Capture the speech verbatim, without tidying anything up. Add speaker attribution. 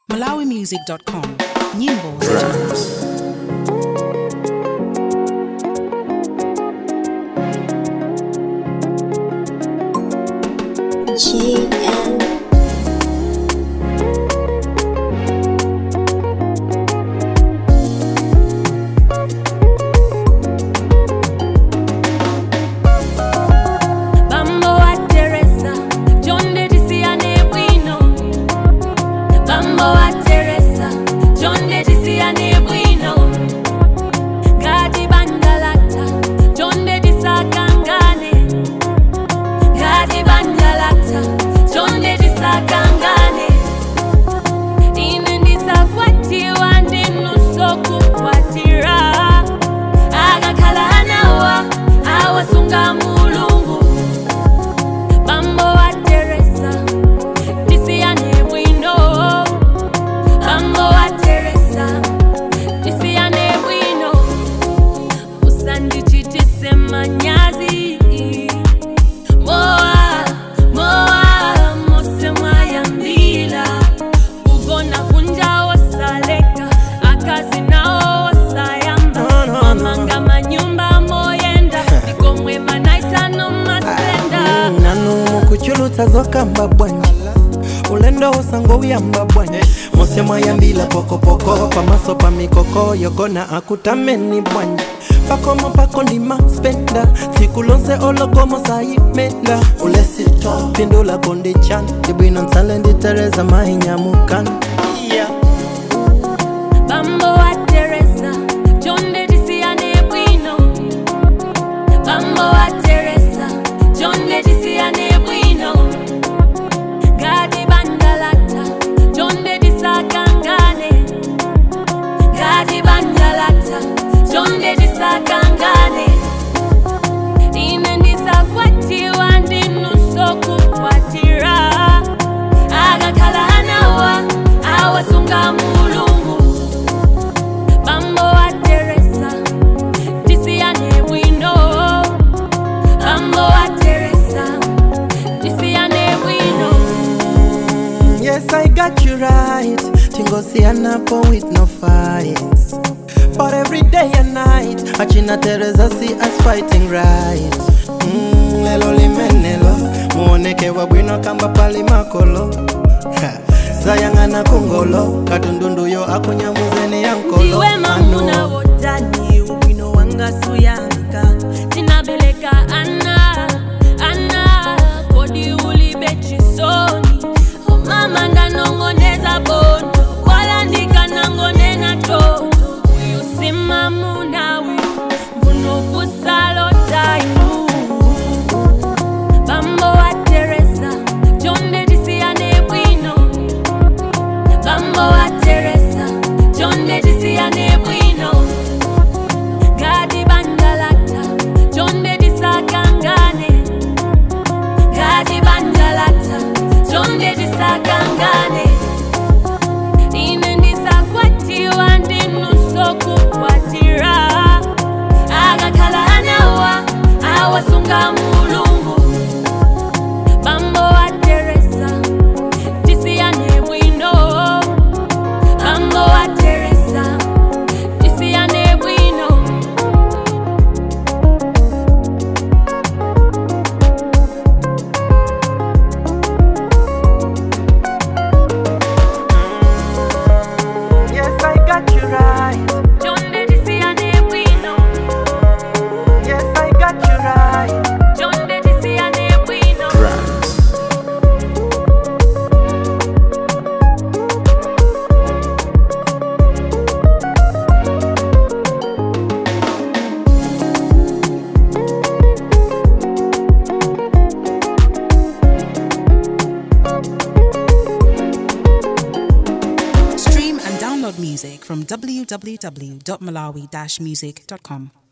Speaker 1: malawi music dot com. Nyimbo za Jams.
Speaker 2: G N
Speaker 3: Tazoka mbabwani ulendo usango uyamba bwani mosema yambila poko poko pamaso pa mikoko yokona akutameni bwani pakomo pako ndima spenda sikulonse ologomo sayimenda ulesito pindula kondi chan ibwino nsalendi tereza mahinyamukan yeah.
Speaker 4: Bambo wa Teresa Jonde disiane bwino Bambo wa Teresa Jonde disiane bwino Gadi bandalata Jonde disakangane Gadi bandalata Jonde disakangane Ine ndisakwati wandi nusoku kwatira Aga kala hanawa Awa sunga mulungu Bambo wa Teresa Disiane bwino Bambo wa Teresa Disiane bwino.
Speaker 3: Yes, I got you right. Tingosi anapo with no fights. But every day and night, Achina Teresa see us fighting right. Mm, lelo limenelo, muoneke wabwino kamba pali makolo. Zayangana kungolo, kadundundu yo akunyamuzeni yankolo.
Speaker 4: Iwe mamuna wotani, ubino wanga suyamika. Tinabeleka ana, ana, kodi ulibechi soni. O mama ndanongoneza bondo, wala ndika nangonena toto. Uyusima munawi, mbuno kusalo taimu. Bambo wa Teresa, Jonde disiane bwino. Bambo wa Teresa, Jonde disiane bwino. Gadi bandalata, Jonde disakangane. Gadi bandalata, Jonde disakangane. Ine ndisakwati wandi nusoku kwatira. Aga kala hanawa, awa sunga mulungu. Bambo wa Teresa, disiane bwino. Bambo wa Teresa, disiane bwino.
Speaker 3: Yes, I got you right.
Speaker 4: Jonde disiane bwino.
Speaker 3: Yes, I got you right.
Speaker 4: Jonde disiane bwino.
Speaker 1: Stream and download music from w w w dot malawi dash music dot com.